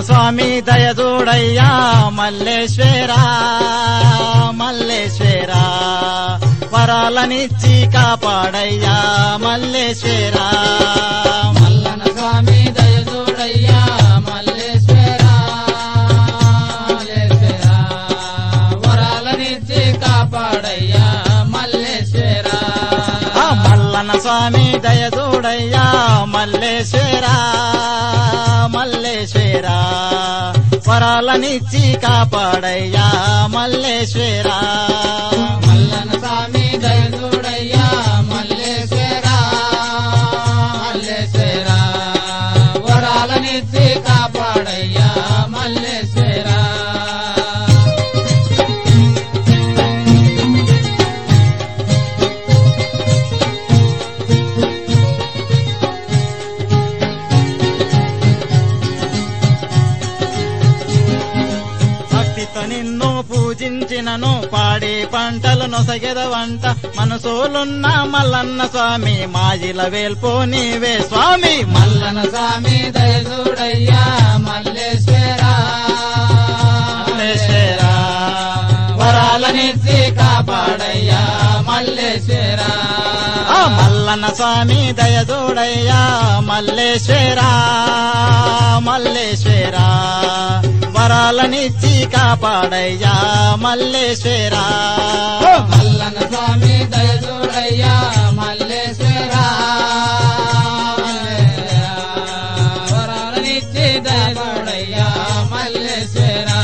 స్వామి దయదూడయ్యా మల్లేశ్వరా మల్లేశ్వరా వరాలనిచ్చి కాపాడయ్యా మల్లేశ్వరా మల్లన స్వామి దయదూడయ్యా మల్లేశ్వరా మల్లేశ్వరా వరాలనిచ్చి కాపాడయ్యా మల్లేశ్వరా మల్లన స్వామి దయదూడయ్యా మల్లేశ్వరా మల్లేశ్వరా వరాలనిచ్చి కాపాడయ్యా మల్లేశ్వరా మల్లన స్వామి దయదూడయ్యా మల్లేశ్వరా మల్లేశ్వరా వరాలనిచ్చి కాపాడయ్యా మల్లేశ్వరా నిన్ను పూజించినను పాడి పంటలు నొసగెదవంట మనసోలున్న మల్లన్న స్వామి మాజిల వేల్పో నీవే స్వామి మల్లన స్వామి దయదూడయ్యా మల్లేశ్వరా మల్లేశ్వరా వరాలనిచ్చి కాపాడయ్యా మల్లేశ్వరా మల్లన్న స్వామి దయదూడయ్యా మల్లేశ్వరా మల్లేశ్వరా వరాలనిచ్చి కాపాడయ్యా మల్లేశ్వరా మల్లన స్వామి దయదూడయ్యా మల్లేశ్వరా వరాలనిచ్చి దయదూడయ్యా మల్లేశ్వరా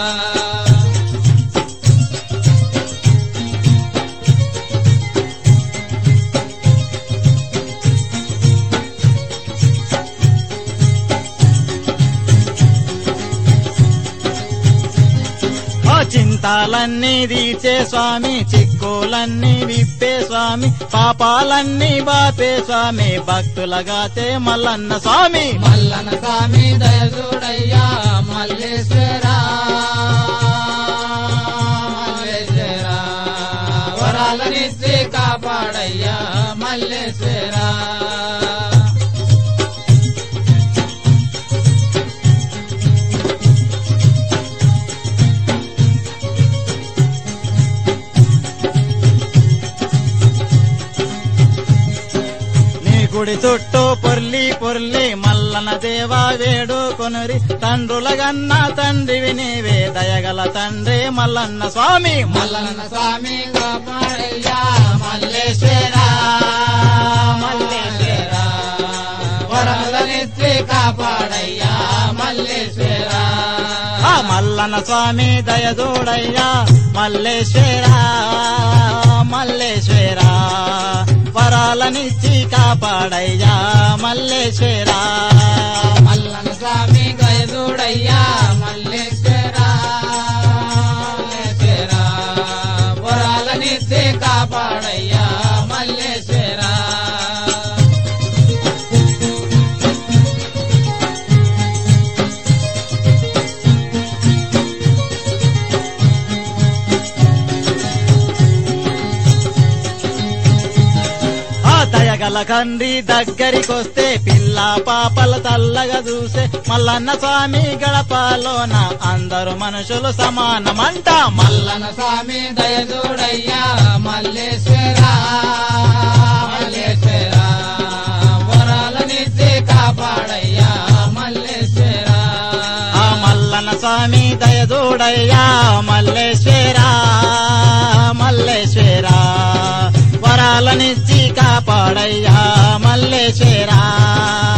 చింతాలన్నీ తీర్చే స్వామి చిక్కులన్నీ విప్పే స్వామి పాపాలన్నీ బాపే స్వామి భక్తులగాతే మల్లన్న స్వామి మల్లన స్వామి దయదూడయ్యా మల్లేశ్వరా మల్లేశ్వరా వరాలనిచ్చి కాపాడయ్యా మల్లేశ్వరా గుడి చుట్టూ పొర్లి పొర్లి మల్లన దేవా వేడుకొనురి తండ్రులగన్న తండ్రివి నీవే దయగల తండ్రి మల్లన్న స్వామి మల్లన స్వామి కాపాడయ్యా మల్లేశ్వరా మల్లేశ్వరా వరాలనిచ్చి కాపాడయ్యా మల్లేశ్వరా మల్లన స్వామి దయదూడయ్యా మల్లేశ్వరా మల్లేశ్వరా వరాలనిచ్చి కాపాడయ్యా మల్లేశ్వరా మల్లన స్వామి దయదూడయ్యా మల్లేశ్వరా మల్లేశ్వరా వరాలనిచ్చి కాపాడయ్యా మల్లేశ్వరా దయగల కండ్రి దగ్గరికొస్తే పిల్ల పాపల తల్లగా చూసే మల్లన్న స్వామి గడపలోన అందరు మనుషులు సమానమంట మల్లన స్వామి దయదూడయ్యా మల్లేశ్వరా మల్లేశ్వరా వరాలనిచ్చి కాపాడయ్యా మల్లేశ్వరా మల్లన్న స్వామి దయదూడయ్యా మల్లేశ్వరా మల్లేశ్వరా వరాలనిచ్చి కాపాడయ్యా మల్లేశ్వరా